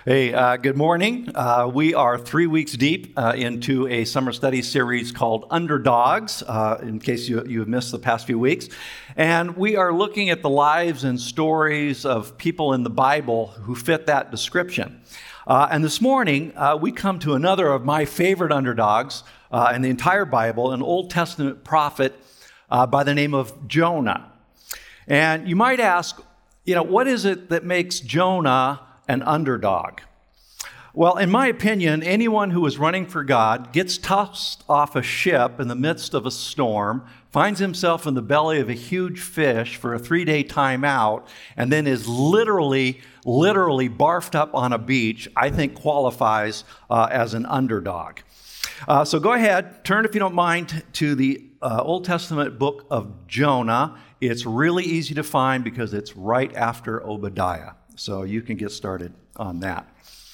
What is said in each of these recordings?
Hey, good morning. We are 3 weeks deep into a summer study series called Underdogs, in case you have missed the past few weeks. And we are looking at the lives and stories of people in the Bible who fit that description. And this morning, we come to another of my favorite underdogs in the entire Bible, an Old Testament prophet by the name of Jonah. And you might ask, what is it that makes Jonah an underdog? Well, in my opinion, anyone who is running for God gets tossed off a ship in the midst of a storm, finds himself in the belly of a huge fish for a 3-day timeout, and then is literally barfed up on a beach, I think qualifies as an underdog. So go ahead, turn if you don't mind to the Old Testament book of Jonah. It's really easy to find because it's right after Obadiah. So you can get started on that.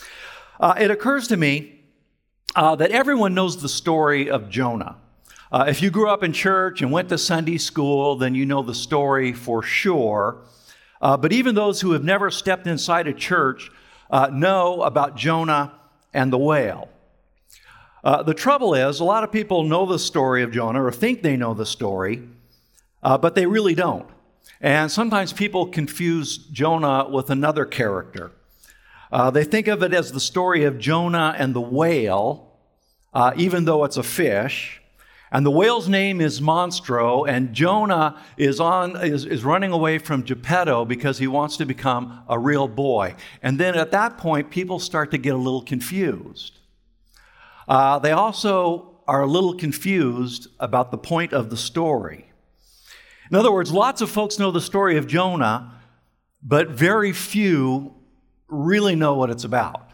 It occurs to me that everyone knows the story of Jonah. If you grew up in church and went to Sunday school, then you know the story for sure. But even those who have never stepped inside a church know about Jonah and the whale. The trouble is, a lot of people know the story of Jonah or think they know the story, but they really don't. And sometimes people confuse Jonah with another character. They think of it as the story of Jonah and the whale, even though it's a fish. And the whale's name is Monstro, and Jonah is running away from Geppetto because he wants to become a real boy. And then at that point, people start to get a little confused. They also are a little confused about the point of the story. In other words, lots of folks know the story of Jonah, but very few really know what it's about.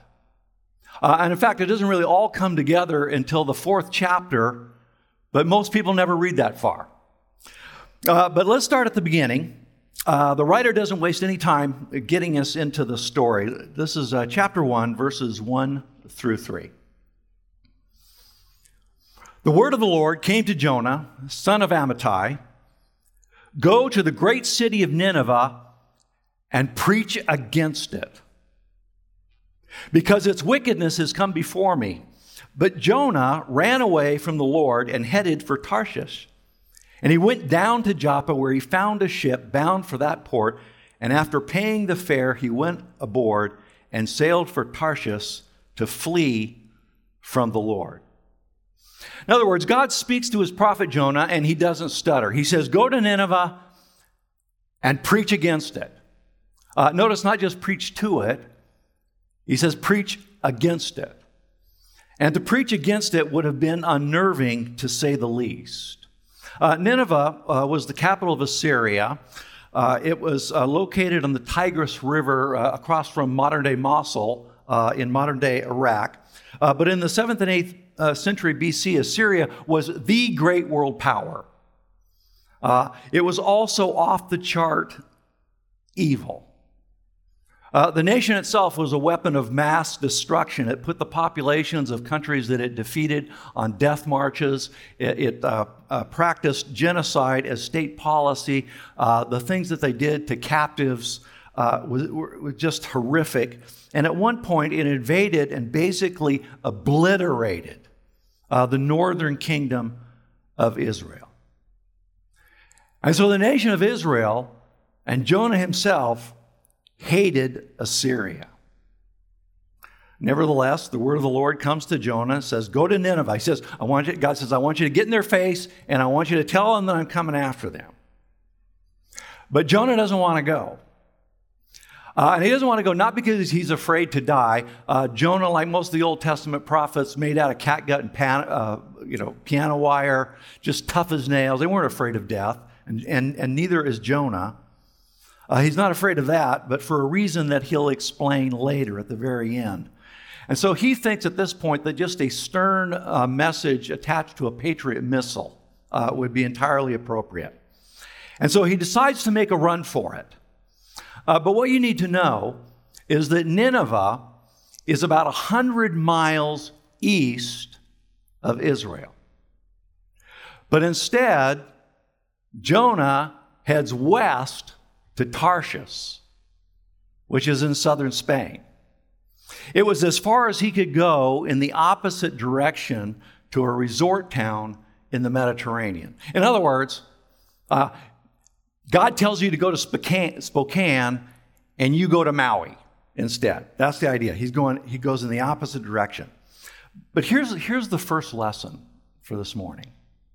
And in fact, it doesn't really all come together until the 4th chapter, but most people never read that far. But let's start at the beginning. The writer doesn't waste any time getting us into the story. This is chapter 1, verses 1 through 3. The word of the Lord came to Jonah, son of Amittai. Go to the great city of Nineveh and preach against it, because its wickedness has come before me. But Jonah ran away from the Lord and headed for Tarshish. And he went down to Joppa, where he found a ship bound for that port. And after paying the fare, he went aboard and sailed for Tarshish to flee from the Lord. In other words, God speaks to his prophet Jonah, and he doesn't stutter. He says, go to Nineveh and preach against it. Notice, not just preach to it. He says, preach against it. And to preach against it would have been unnerving, to say the least. Nineveh was the capital of Assyria. It was located on the Tigris River across from modern-day Mosul in modern-day Iraq. But in the 7th and 8th century BC, Assyria was the great world power. It was also off the chart evil. The nation itself was a weapon of mass destruction. It put the populations of countries that it defeated on death marches. It practiced genocide as state policy. The things that they did to captives were just horrific. And at one point, it invaded and basically obliterated the northern kingdom of Israel. And so the nation of Israel and Jonah himself hated Assyria. Nevertheless, the word of the Lord comes to Jonah and says, go to Nineveh. He says, God says, I want you to get in their face, and I want you to tell them that I'm coming after them. But Jonah doesn't want to go. And he doesn't want to go not because he's afraid to die. Jonah, like most of the Old Testament prophets, made out of catgut and piano wire, just tough as nails. They weren't afraid of death, and neither is Jonah. He's not afraid of that, but for a reason that he'll explain later at the very end. And so he thinks at this point that just a stern message attached to a Patriot missile would be entirely appropriate. And so he decides to make a run for it. But what you need to know is that Nineveh is about 100 miles east of Israel. But instead, Jonah heads west to Tarshish, which is in southern Spain. It was as far as he could go in the opposite direction to a resort town in the Mediterranean. In other words, God tells you to go to Spokane, and you go to Maui instead. That's the idea. He goes in the opposite direction. But here's the first lesson for this morning.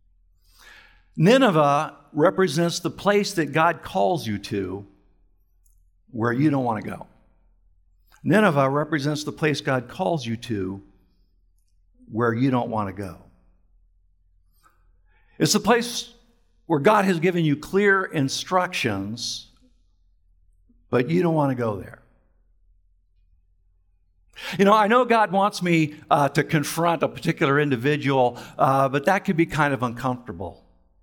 Nineveh represents the place that God calls you to where you don't want to go. Nineveh represents the place God calls you to where you don't want to go. It's the place where God has given you clear instructions, but you don't want to go there. I know God wants me to confront a particular individual, but that could be kind of uncomfortable.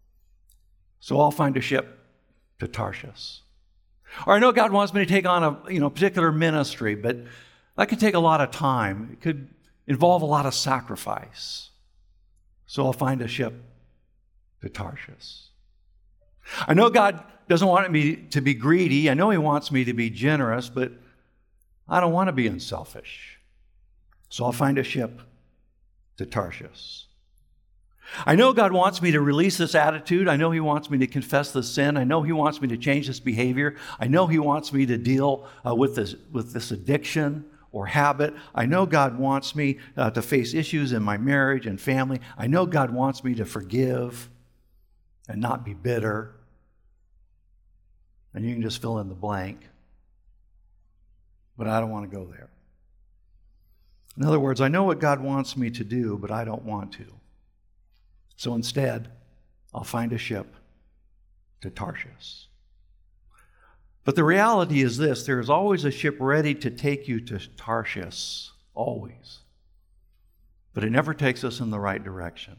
So I'll find a ship to Tarshish. Or I know God wants me to take on a particular ministry, but that could take a lot of time. It could involve a lot of sacrifice. So I'll find a ship to Tarshish. I know God doesn't want me to be greedy. I know He wants me to be generous, but I don't want to be unselfish. So I'll find a ship to Tarshish. I know God wants me to release this attitude. I know He wants me to confess the sin. I know He wants me to change this behavior. I know He wants me to deal with this addiction or habit. I know God wants me to face issues in my marriage and family. I know God wants me to forgive and not be bitter. And you can just fill in the blank. But I don't want to go there. In other words, I know what God wants me to do, but I don't want to. So instead, I'll find a ship to Tarshish. But the reality is this: there is always a ship ready to take you to Tarshish, always. But it never takes us in the right direction.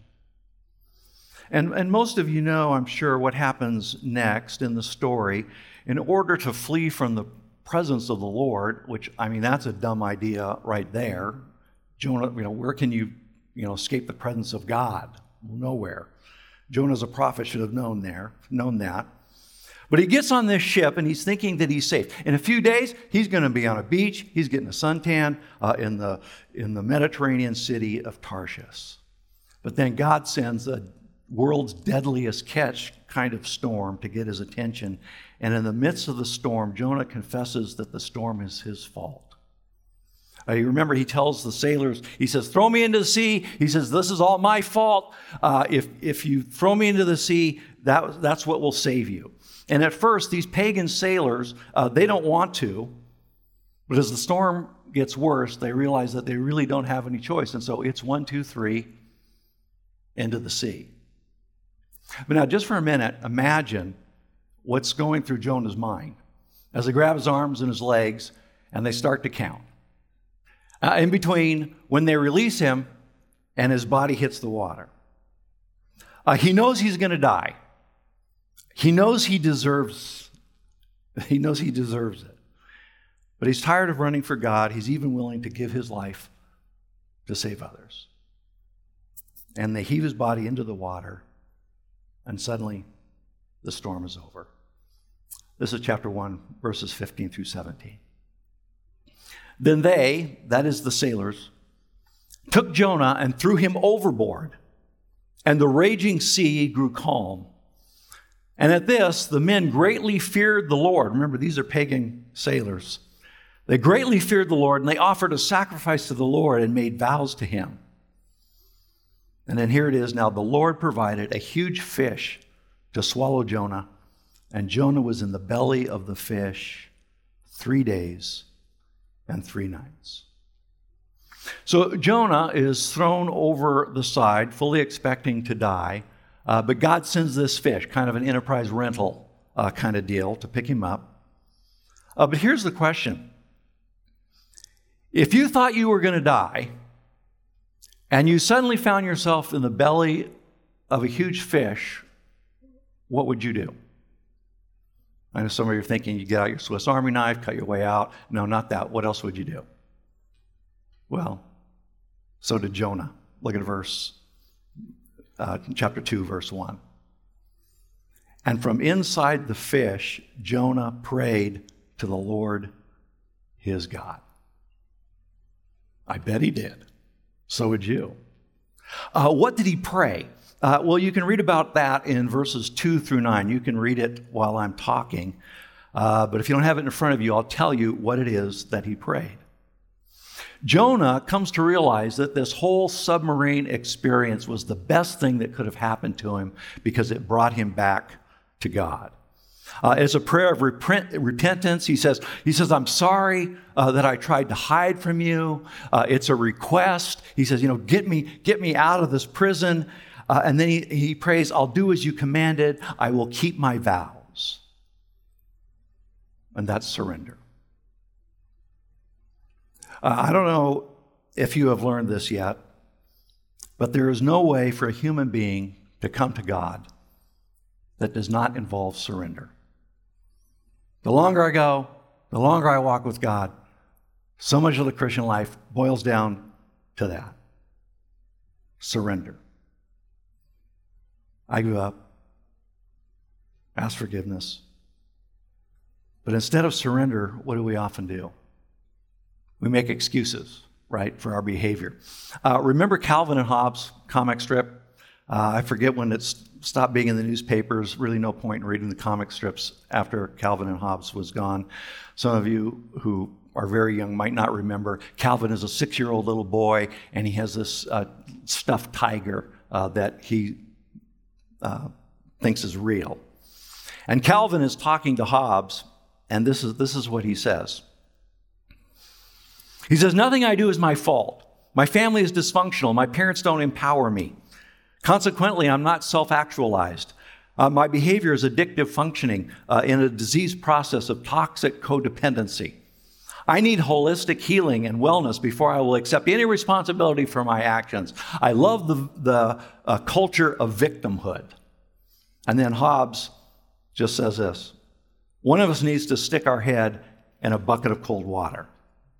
And most of you know, I'm sure, what happens next in the story. In order to flee from the presence of the Lord, which, that's a dumb idea right there. Jonah, where can you escape the presence of God? Nowhere. Jonah's a prophet, should have known that. But he gets on this ship and he's thinking that he's safe. In a few days, he's going to be on a beach. He's getting a suntan in the Mediterranean city of Tarshish. But then God sends a world's deadliest catch kind of storm to get his attention. And in the midst of the storm, Jonah confesses that the storm is his fault. You remember he tells the sailors, he says, throw me into the sea. He says, this is all my fault. If you throw me into the sea, that's what will save you. And at first, these pagan sailors, they don't want to. But as the storm gets worse, they realize that they really don't have any choice. And so it's 1, 2, 3, into the sea. But now, just for a minute, imagine what's going through Jonah's mind as they grab his arms and his legs and they start to count. In between when they release him and his body hits the water. He knows he's going to die. He knows he deserves it. But he's tired of running for God. He's even willing to give his life to save others. And they heave his body into the water, and suddenly the storm is over. This is chapter 1, verses 15 through 17. Then they, that is the sailors, took Jonah and threw him overboard, and the raging sea grew calm. And at this, the men greatly feared the Lord. Remember, these are pagan sailors. They greatly feared the Lord, and they offered a sacrifice to the Lord and made vows to him. And then here it is now, the Lord provided a huge fish to swallow Jonah, and Jonah was in the belly of the fish 3 days and 3 nights. So Jonah is thrown over the side, fully expecting to die, but God sends this fish, kind of an enterprise rental kind of deal, to pick him up. But here's the question. If you thought you were going to die, and you suddenly found yourself in the belly of a huge fish, what would you do? I know some of you are thinking you get out your Swiss Army knife, cut your way out. No, not that. What else would you do? Well, so did Jonah. Look at chapter 2, verse 1. And from inside the fish, Jonah prayed to the Lord his God. I bet he did. So would you. What did he pray? Well, you can read about that in verses 2 through 9. You can read it while I'm talking. But if you don't have it in front of you, I'll tell you what it is that he prayed. Jonah comes to realize that this whole submarine experience was the best thing that could have happened to him because it brought him back to God. It's a prayer of repentance. He says, I'm sorry that I tried to hide from you. It's a request. He says, get me out of this prison. And then he prays, I'll do as you commanded. I will keep my vows. And that's surrender. I don't know if you have learned this yet, but there is no way for a human being to come to God that does not involve surrender. The longer I go, the longer I walk with God, so much of the Christian life boils down to that. Surrender. I give up, ask forgiveness. But instead of surrender, what do we often do? We make excuses, right, for our behavior. Remember Calvin and Hobbes comic strip? I forget when it stopped being in the newspapers. Really no point in reading the comic strips after Calvin and Hobbes was gone. Some of you who are very young might not remember. Calvin is a 6-year-old little boy, and he has this stuffed tiger that he thinks is real. And Calvin is talking to Hobbes, and this is what he says. He says, nothing I do is my fault. My family is dysfunctional. My parents don't empower me. Consequently, I'm not self-actualized. My behavior is addictive functioning in a diseased process of toxic codependency. I need holistic healing and wellness before I will accept any responsibility for my actions. I love the culture of victimhood. And then Hobbes just says this. One of us needs to stick our head in a bucket of cold water.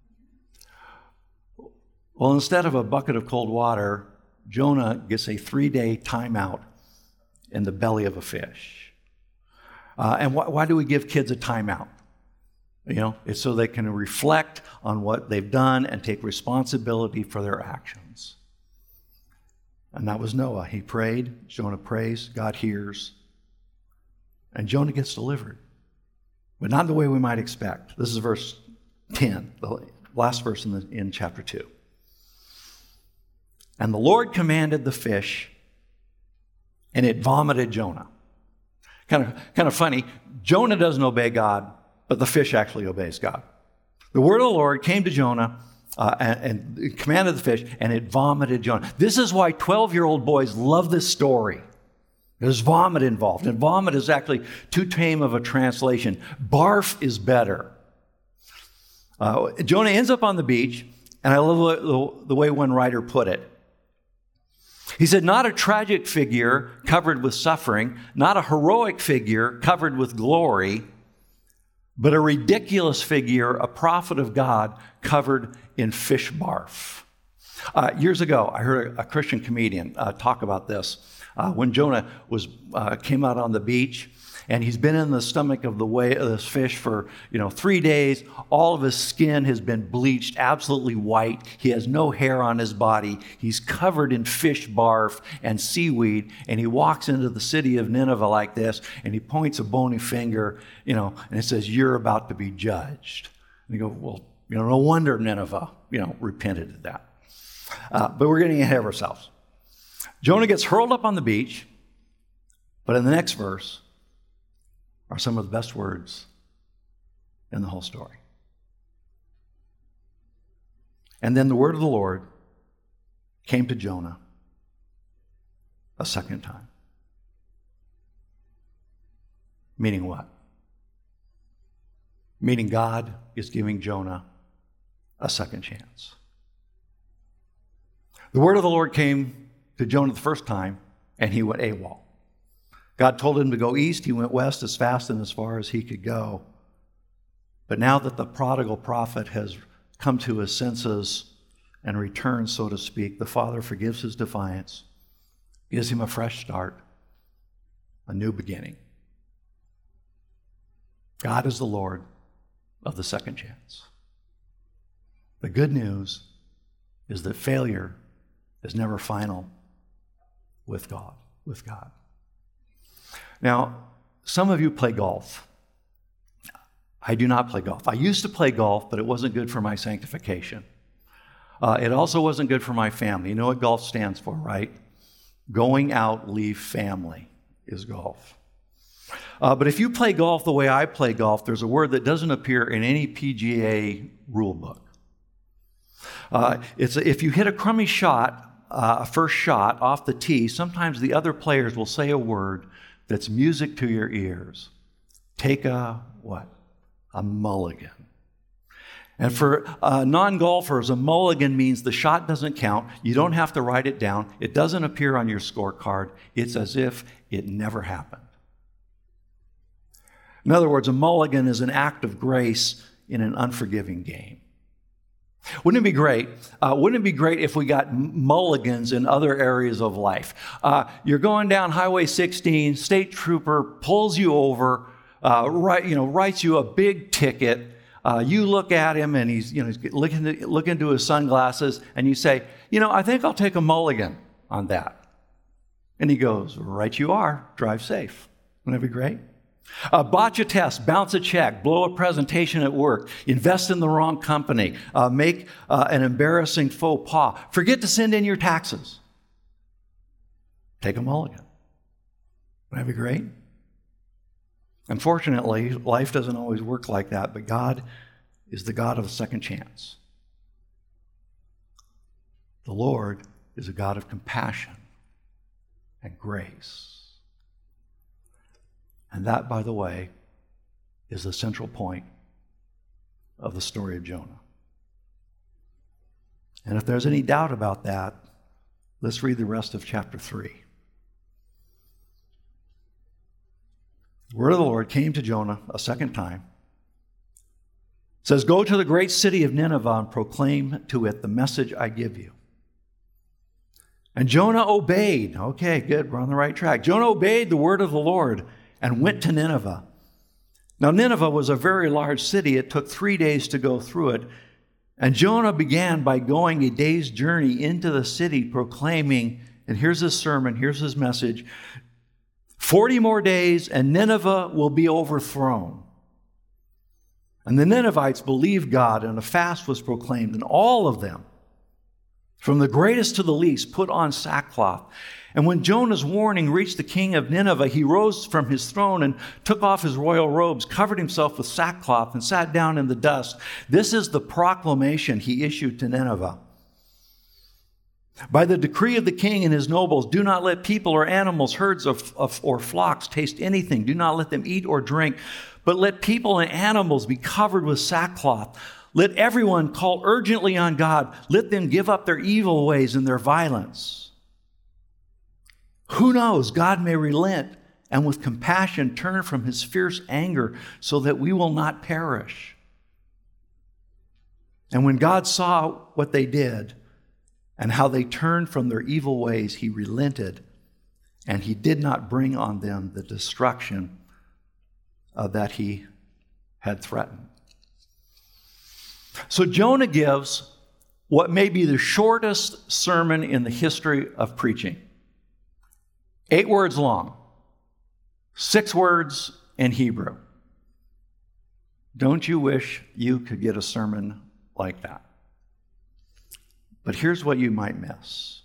Well, instead of a bucket of cold water, Jonah gets a 3-day timeout in the belly of a fish. And why do we give kids a timeout? It's so they can reflect on what they've done and take responsibility for their actions. And that was Noah. He prayed, Jonah prays, God hears, and Jonah gets delivered. But not the way we might expect. This is verse 10, the last verse in chapter 2. And the Lord commanded the fish, and it vomited Jonah. Kind of funny. Jonah doesn't obey God, but the fish actually obeys God. The word of the Lord came to Jonah and commanded the fish, and it vomited Jonah. This is why 12-year-old boys love this story. There's vomit involved, and vomit is actually too tame of a translation. Barf is better. Jonah ends up on the beach, and I love the way one writer put it. He said, not a tragic figure covered with suffering, not a heroic figure covered with glory, but a ridiculous figure, a prophet of God covered in fish barf. Years ago, I heard a Christian comedian talk about this. When Jonah came out on the beach, and he's been in the stomach of this fish for 3 days. All of his skin has been bleached, absolutely white. He has no hair on his body. He's covered in fish barf and seaweed, and he walks into the city of Nineveh like this, and he points a bony finger, and it says, "You're about to be judged." And you go, well, no wonder Nineveh, repented of that. But we're getting ahead of ourselves. Jonah gets hurled up on the beach, but in the next verse are some of the best words in the whole story. And then the word of the Lord came to Jonah a second time. Meaning what? Meaning God is giving Jonah a second chance. The word of the Lord came to Jonah the first time, and he went AWOL. God told him to go east. He went west as fast and as far as he could go. But now that the prodigal prophet has come to his senses and returned, so to speak, the Father forgives his defiance, gives him a fresh start, a new beginning. God is the Lord of the second chance. The good news is that failure is never final with God. Now, some of you play golf. I do not play golf. I used to play golf, but it wasn't good for my sanctification. It also wasn't good for my family. You know what golf stands for, right? Going out, leave family is golf. But if you play golf the way I play golf, there's a word that doesn't appear in any PGA rule book. If you hit a crummy shot, a first shot off the tee, sometimes the other players will say a word that's music to your ears. Take a what? A mulligan. And for non-golfers, a mulligan means the shot doesn't count. You don't have to write it down. It doesn't appear on your scorecard. It's as if it never happened. In other words, a mulligan is an act of grace in an unforgiving game. Wouldn't it be great? Wouldn't it be great if we got mulligans in other areas of life? You're going down Highway 16, state trooper pulls you over, writes you a big ticket. You look at him and he's looking into his sunglasses, and you say, I think I'll take a mulligan on that. And he goes, right you are. Drive safe. Wouldn't that be great? Botch a test, bounce a check, blow a presentation at work, invest in the wrong company, make an embarrassing faux pas, forget to send in your taxes. Take a mulligan. Wouldn't that be great? Unfortunately, life doesn't always work like that, but God is the God of a second chance. The Lord is a God of compassion and grace. And that, by the way, is the central point of the story of Jonah. And if there's any doubt about that, let's read the rest of chapter 3. The word of the Lord came to Jonah a second time. It says, "Go to the great city of Nineveh and proclaim to it the message I give you." And Jonah obeyed. Okay, good, we're on the right track. Jonah obeyed the word of the Lord and went to Nineveh. Now, Nineveh was a very large city. It took 3 days to go through it. And Jonah began by going a day's journey into the city, proclaiming, and here's his sermon, here's his message, 40 more days and Nineveh will be overthrown. And the Ninevites believed God, and a fast was proclaimed, and all of them, from the greatest to the least, put on sackcloth. And when Jonah's warning reached the king of Nineveh, he rose from his throne and took off his royal robes, covered himself with sackcloth, and sat down in the dust. This is the proclamation he issued to Nineveh. By the decree of the king and his nobles, do not let people or animals, herds or flocks taste anything. Do not let them eat or drink, but let people and animals be covered with sackcloth. Let everyone call urgently on God. Let them give up their evil ways and their violence. Who knows? God may relent and with compassion turn from his fierce anger so that we will not perish. And when God saw what they did and how they turned from their evil ways, he relented, and he did not bring on them the destruction that he had threatened. So Jonah gives what may be the shortest sermon in the history of preaching. 8 words long, 6 words in Hebrew. Don't you wish you could get a sermon like that? But here's what you might miss.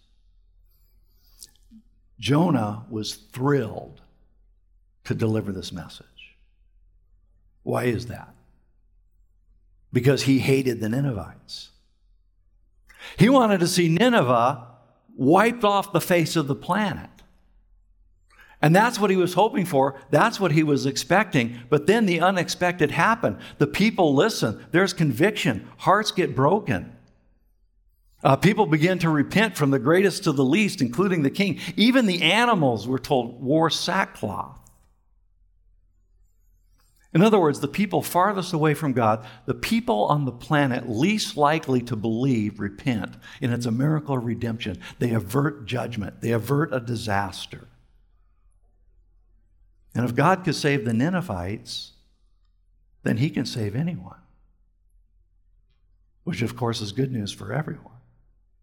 Jonah was thrilled to deliver this message. Why is that? Because he hated the Ninevites. He wanted to see Nineveh wiped off the face of the planet. And that's what he was hoping for. That's what he was expecting. But then the unexpected happened. The people listen. There's conviction. Hearts get broken. People begin to repent from the greatest to the least, including the king. Even the animals, we're told, wore sackcloth. In other words, the people farthest away from God, the people on the planet least likely to believe, repent. And it's a miracle of redemption. They avert judgment. They avert a disaster. And if God could save the Ninevites, then he can save anyone. Which, of course, is good news for everyone.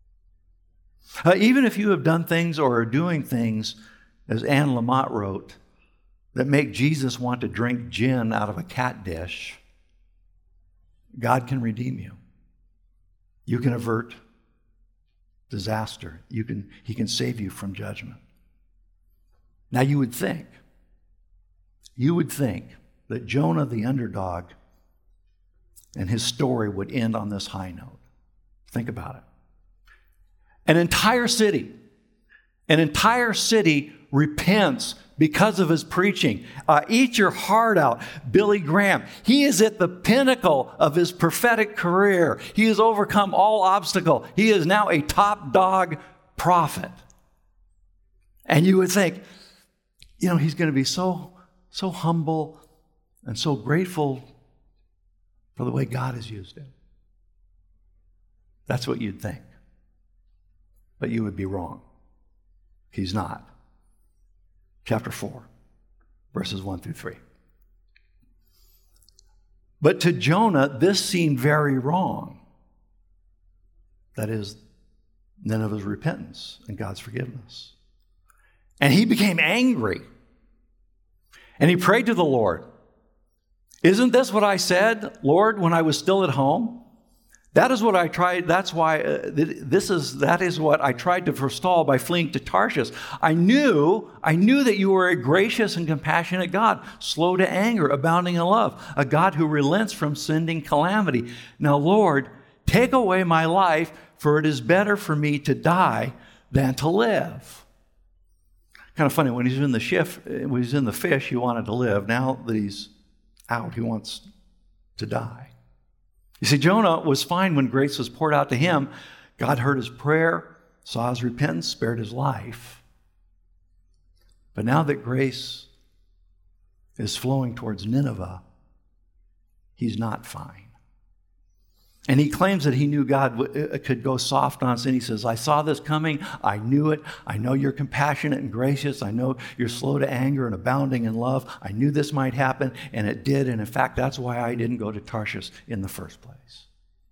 Even if you have done things or are doing things, as Anne Lamott wrote, that make Jesus want to drink gin out of a cat dish, God can redeem you. You can avert disaster. He can save you from judgment. Now you would think that Jonah the underdog and his story would end on this high note. Think about it. An entire city repents because of his preaching. Eat your heart out. Billy Graham, he is at the pinnacle of his prophetic career. He has overcome all obstacle. He is now a top dog prophet. And you would think, he's going to be so humble and so grateful for the way God has used him. That's what you'd think. But you would be wrong. He's not. Chapter 4, verses 1 through 3. But to Jonah, this seemed very wrong. That is, Nineveh's repentance and God's forgiveness. And he became angry. And he prayed to the Lord. Isn't this what I said, Lord, when I was still at home? That is what I tried. That's why that is what I tried to forestall by fleeing to Tarshish. I knew that you were a gracious and compassionate God, slow to anger, abounding in love, a God who relents from sending calamity. Now, Lord, take away my life, for it is better for me to die than to live. Kind of funny, when he's in the fish, he wanted to live. Now that he's out, he wants to die. You see, Jonah was fine when grace was poured out to him. God heard his prayer, saw his repentance, spared his life. But now that grace is flowing towards Nineveh, he's not fine. And he claims that he knew God could go soft on sin. He says, I saw this coming. I knew it. I know you're compassionate and gracious. I know you're slow to anger and abounding in love. I knew this might happen, and it did. And in fact, that's why I didn't go to Tarshish in the first place.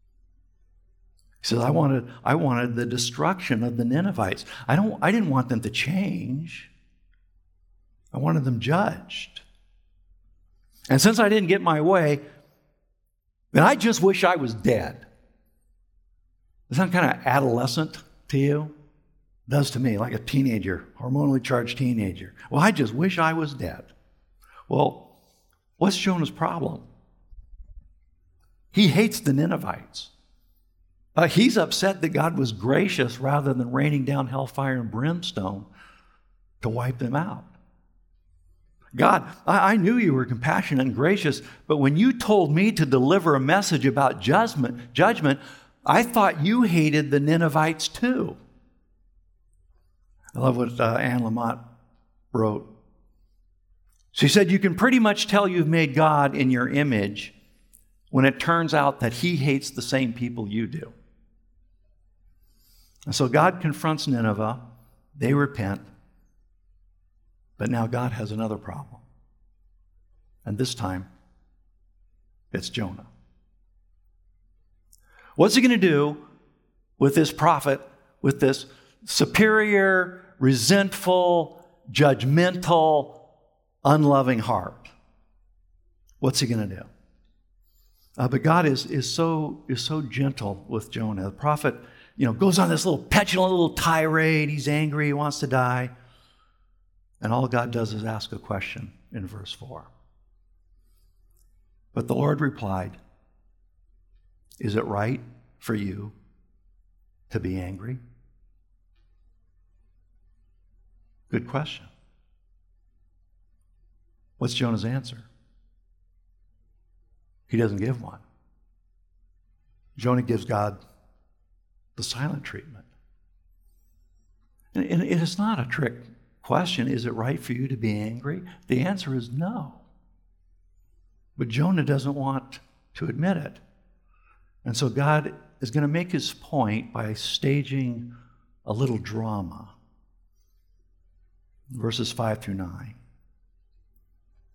He says, I wanted the destruction of the Ninevites. I didn't want them to change. I wanted them judged. And since I didn't get my way, then I just wish I was dead. Does that kind of adolescent to you? It does to me, like a teenager, hormonally charged teenager. Well, I just wish I was dead. Well, what's Jonah's problem? He hates the Ninevites. He's upset that God was gracious rather than raining down hellfire and brimstone to wipe them out. God, I knew you were compassionate and gracious, but when you told me to deliver a message about judgment, I thought you hated the Ninevites too. I love what Anne Lamott wrote. She said, you can pretty much tell you've made God in your image when it turns out that he hates the same people you do. And so God confronts Nineveh. They repent. But now God has another problem. And this time, it's Jonah. What's he going to do with this prophet, with this superior, resentful, judgmental, unloving heart? What's he going to do? But God is so gentle with Jonah. The prophet, goes on this little petulant little tirade. He's angry. He wants to die. And all God does is ask a question in verse 4. But the Lord replied, is it right for you to be angry? Good question. What's Jonah's answer? He doesn't give one. Jonah gives God the silent treatment. And it is not a trick question. Is it right for you to be angry? The answer is no. But Jonah doesn't want to admit it. And so God is going to make his point by staging a little drama. Verses 5 through 9.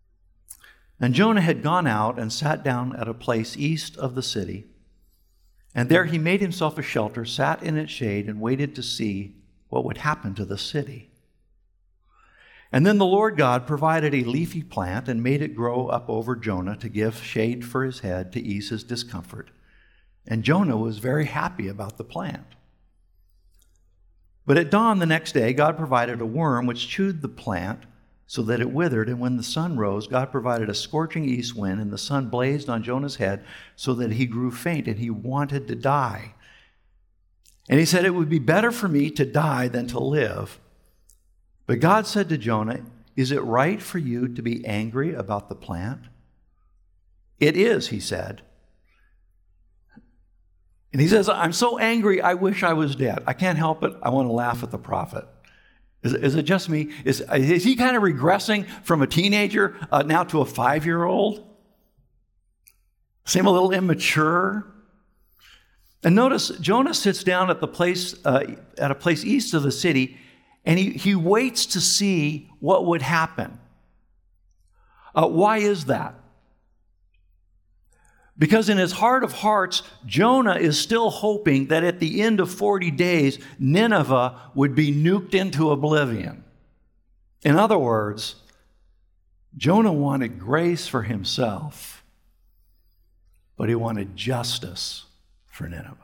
And Jonah had gone out and sat down at a place east of the city, And there he made himself a shelter, sat in its shade, and waited to see what would happen to the city. And then the Lord God provided a leafy plant and made it grow up over Jonah to give shade for his head to ease his discomfort. And Jonah was very happy about the plant. But at dawn the next day, God provided a worm which chewed the plant so that it withered. And when the sun rose, God provided a scorching east wind, and the sun blazed on Jonah's head so that he grew faint and he wanted to die. And he said, "It would be better for me to die than to live." But God said to Jonah, "Is it right for you to be angry about the plant?" "It is," he said. And he says, "I'm so angry, I wish I was dead. I can't help it. I want to laugh at the prophet." Is it just me? Is he kind of regressing from a teenager now to a 5-year-old? Seem a little immature? And notice, Jonah sits down at a place east of the city, and he waits to see what would happen. Why is that? Because in his heart of hearts, Jonah is still hoping that at the end of 40 days, Nineveh would be nuked into oblivion. In other words, Jonah wanted grace for himself, but he wanted justice for Nineveh.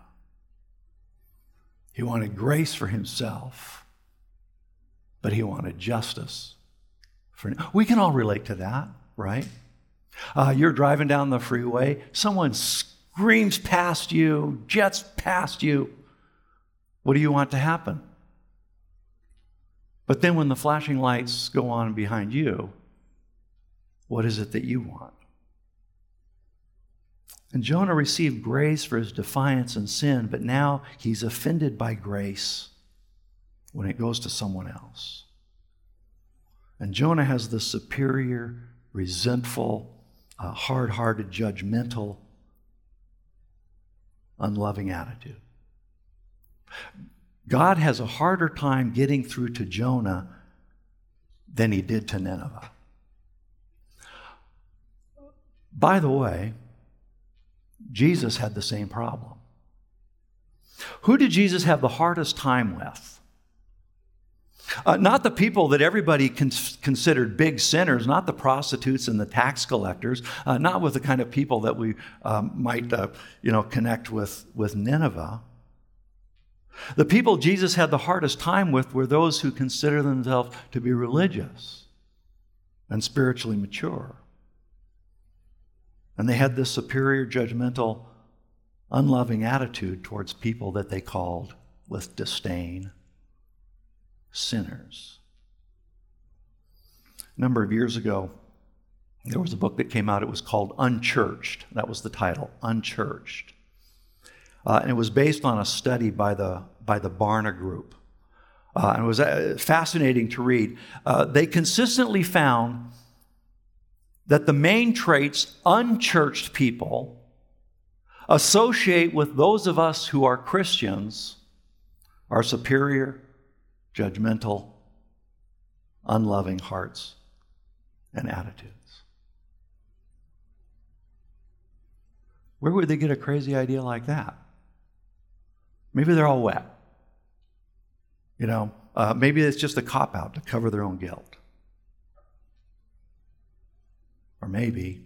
He wanted grace for himself, but he wanted justice for Nineveh. We can all relate to that, right? You're driving down the freeway, someone screams past you, jets past you. What do you want to happen? But then when the flashing lights go on behind you, what is it that you want? And Jonah received grace for his defiance and sin, but now he's offended by grace when it goes to someone else. And Jonah has the superior, resentful, hard-hearted, judgmental, unloving attitude. God has a harder time getting through to Jonah than he did to Nineveh. By the way, Jesus had the same problem. Who did Jesus have the hardest time with? Not the people that everybody considered big sinners, not the prostitutes and the tax collectors, not with the kind of people that we might connect with Nineveh. The people Jesus had the hardest time with were those who consider themselves to be religious and spiritually mature. And they had this superior, judgmental, unloving attitude towards people that they called with disdain sinners. A number of years ago, there was a book that came out. It was called Unchurched. That was the title, Unchurched. And it was based on a study by the Barna Group. And it was fascinating to read. They consistently found that the main traits unchurched people associate with those of us who are Christians are superior, judgmental, unloving hearts and attitudes. Where would they get a crazy idea like that? Maybe they're all wet. Maybe it's just a cop-out to cover their own guilt. Or maybe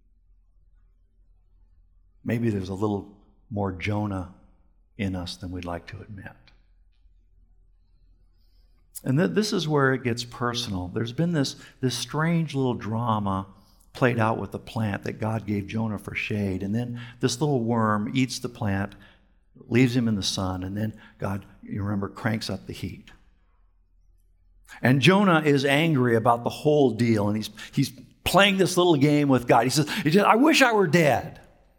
there's a little more Jonah in us than we'd like to admit. And this is where it gets personal. There's been this strange little drama played out with the plant that God gave Jonah for shade. And then this little worm eats the plant, leaves him in the sun, and then God, you remember, cranks up the heat. And Jonah is angry about the whole deal, and he's playing this little game with God. He says, "I wish I were dead."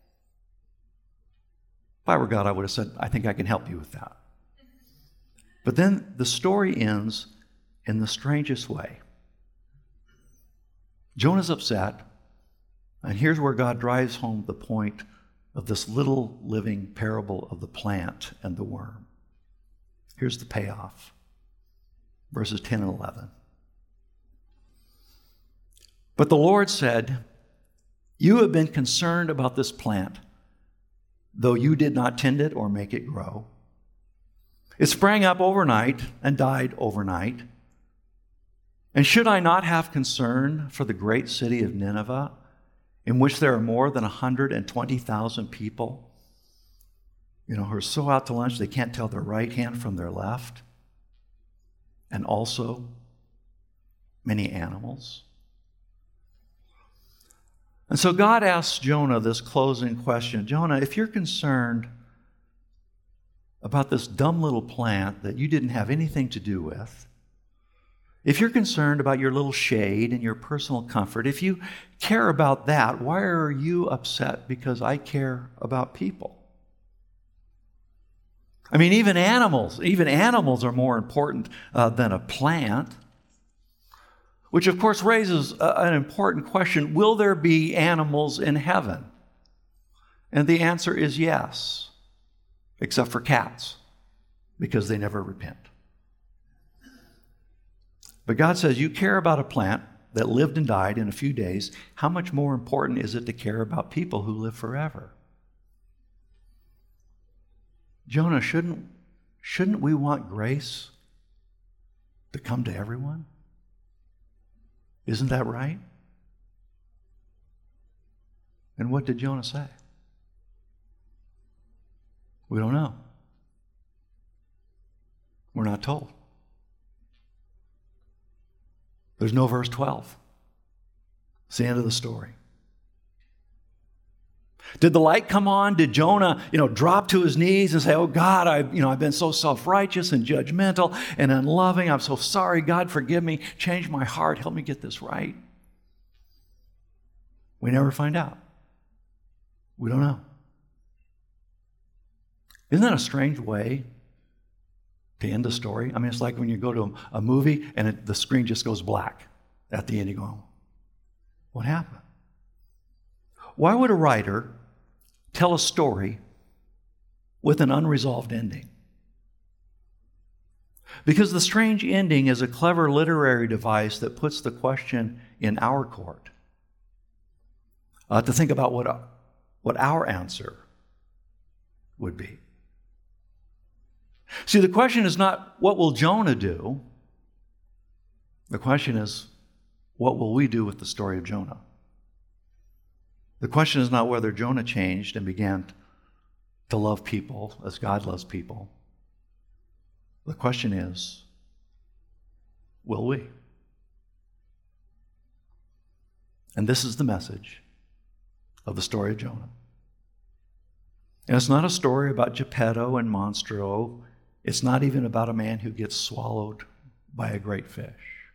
If I were God, I would have said, "I think I can help you with that." But then the story ends in the strangest way. Jonah's upset, and here's where God drives home the point of this little living parable of the plant and the worm. Here's the payoff. Verses 10 and 11. But the Lord said, "You have been concerned about this plant, though you did not tend it or make it grow. It sprang up overnight and died overnight. And should I not have concern for the great city of Nineveh, in which there are more than 120,000 people, who are so out to lunch they can't tell their right hand from their left, and also many animals? And so God asks Jonah this closing question. Jonah, if you're concerned about this dumb little plant that you didn't have anything to do with, if you're concerned about your little shade and your personal comfort, if you care about that, why are you upset because I care about people? I mean, even animals are more important than a plant. Which, of course, raises an important question. Will there be animals in heaven? And the answer is yes, except for cats, because they never repent. But God says, you care about a plant that lived and died in a few days. How much more important is it to care about people who live forever? Jonah, shouldn't we want grace to come to everyone? Isn't that right? And what did Jonah say? We don't know. We're not told. There's no verse 12. It's the end of the story. Did the light come on? Did Jonah, drop to his knees and say, oh God, I've been so self-righteous and judgmental and unloving. I'm so sorry. God, forgive me. Change my heart. Help me get this right. We never find out. We don't know. Isn't that a strange way to end a story? I mean, it's like when you go to a movie and the screen just goes black at the end. You go, what happened? Why would a writer tell a story with an unresolved ending? Because the strange ending is a clever literary device that puts the question in our court to think about what our answer would be. See, the question is not, what will Jonah do? The question is, what will we do with the story of Jonah? The question is not whether Jonah changed and began to love people as God loves people. The question is, will we? And this is the message of the story of Jonah. And it's not a story about Geppetto and Monstro. It's not even about a man who gets swallowed by a great fish.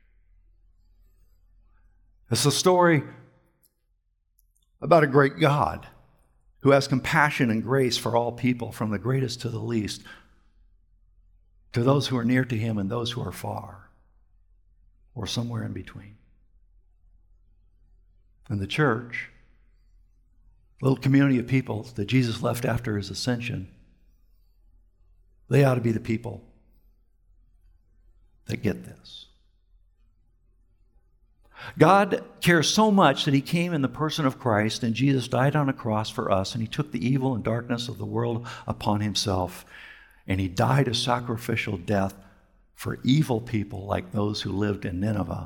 It's a story about a great God who has compassion and grace for all people, from the greatest to the least, to those who are near to him and those who are far, or somewhere in between. And the church, a little community of people that Jesus left after his ascension, they ought to be the people that get this. God cares so much that he came in the person of Christ, and Jesus died on a cross for us, and he took the evil and darkness of the world upon himself, and he died a sacrificial death for evil people like those who lived in Nineveh.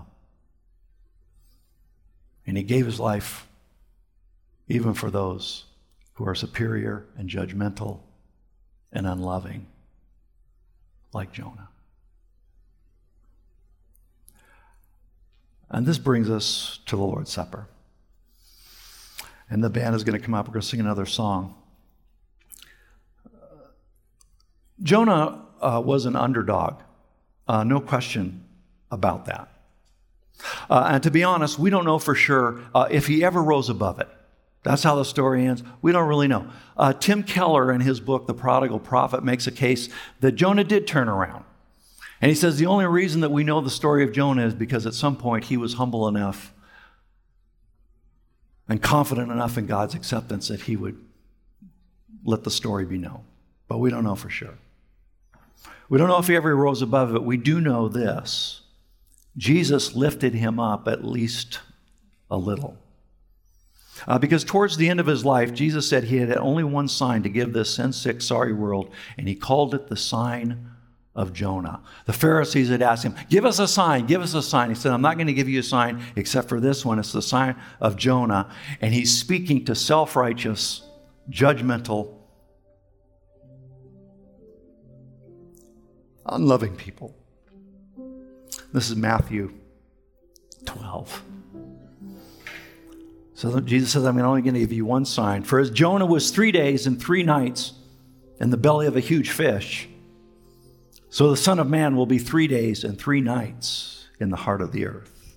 And he gave his life even for those who are superior and judgmental and unloving, like Jonah. And this brings us to the Lord's Supper. And the band is going to come up. We're going to sing another song. Jonah was an underdog. No question about that. And to be honest, we don't know for sure if he ever rose above it. That's how the story ends. We don't really know. Tim Keller, in his book, The Prodigal Prophet, makes a case that Jonah did turn around. And he says the only reason that we know the story of Jonah is because at some point he was humble enough and confident enough in God's acceptance that he would let the story be known. But we don't know for sure. We don't know if he ever rose above it. We do know this. Jesus lifted him up at least a little. Because towards the end of his life, Jesus said he had only one sign to give this sin-sick, sorry world, and he called it the sign of Jonah. The Pharisees had asked him, give us a sign, give us a sign. He said, I'm not going to give you a sign except for this one. It's the sign of Jonah. And he's speaking to self-righteous, judgmental, unloving people. This is Matthew 12. So Jesus says, I'm only going to give you one sign. For as Jonah was 3 days and 3 nights in the belly of a huge fish, so the Son of Man will be 3 days and 3 nights in the heart of the earth.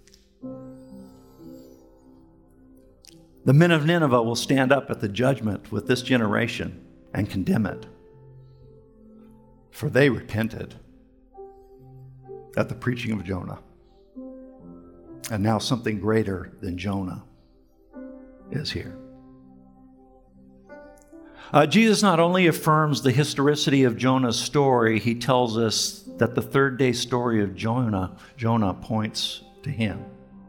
The men of Nineveh will stand up at the judgment with this generation and condemn it, for they repented at the preaching of Jonah. And now something greater than Jonah is here. Jesus not only affirms the historicity of Jonah's story, he tells us that the 3rd day story of Jonah points to him.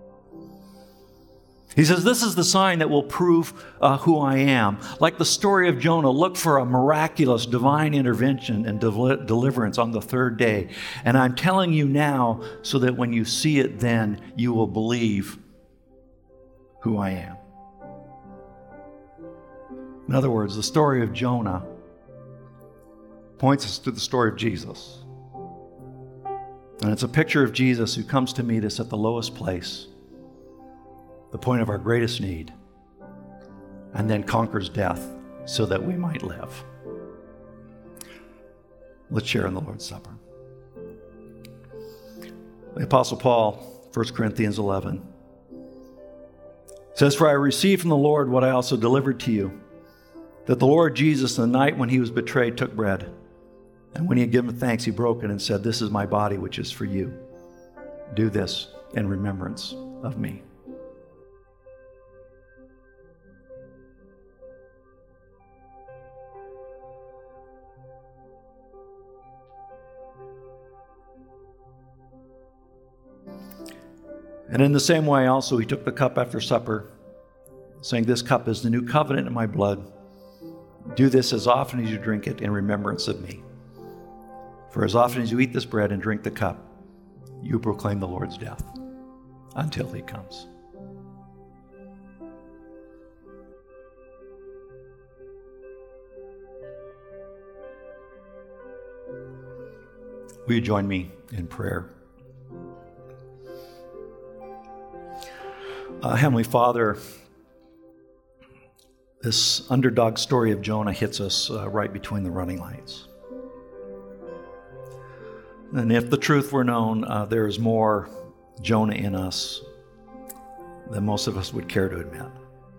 He says, this is the sign that will prove who I am. Like the story of Jonah, look for a miraculous divine intervention and deliverance on the 3rd day. And I'm telling you now so that when you see it then, you will believe who I am. In other words, the story of Jonah points us to the story of Jesus. And it's a picture of Jesus who comes to meet us at the lowest place, the point of our greatest need, and then conquers death so that we might live. Let's share in the Lord's Supper. The Apostle Paul, 1 Corinthians 11, says, for I received from the Lord what I also delivered to you, that the Lord Jesus, the night when he was betrayed, took bread. And when he had given thanks, he broke it and said, this is my body, which is for you. Do this in remembrance of me. And in the same way also he took the cup after supper, saying, this cup is the new covenant in my blood. Do this as often as you drink it in remembrance of me. For as often as you eat this bread and drink the cup, you proclaim the Lord's death until he comes. Will you join me in prayer? Heavenly Father, this underdog story of Jonah hits us right between the running lights. And if the truth were known, there is more Jonah in us than most of us would care to admit.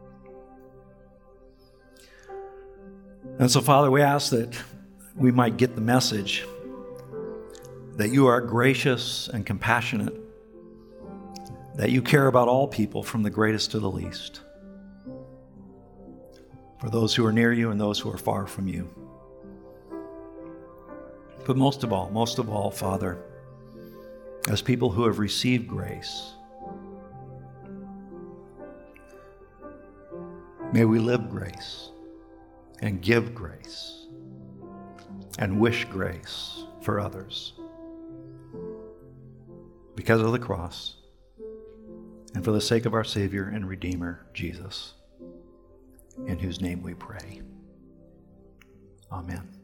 And so, Father, we ask that we might get the message that you are gracious and compassionate, that you care about all people from the greatest to the least, for those who are near you and those who are far from you. But most of all, Father, as people who have received grace, may we live grace and give grace and wish grace for others because of the cross and for the sake of our Savior and Redeemer, Jesus, in whose name we pray. Amen.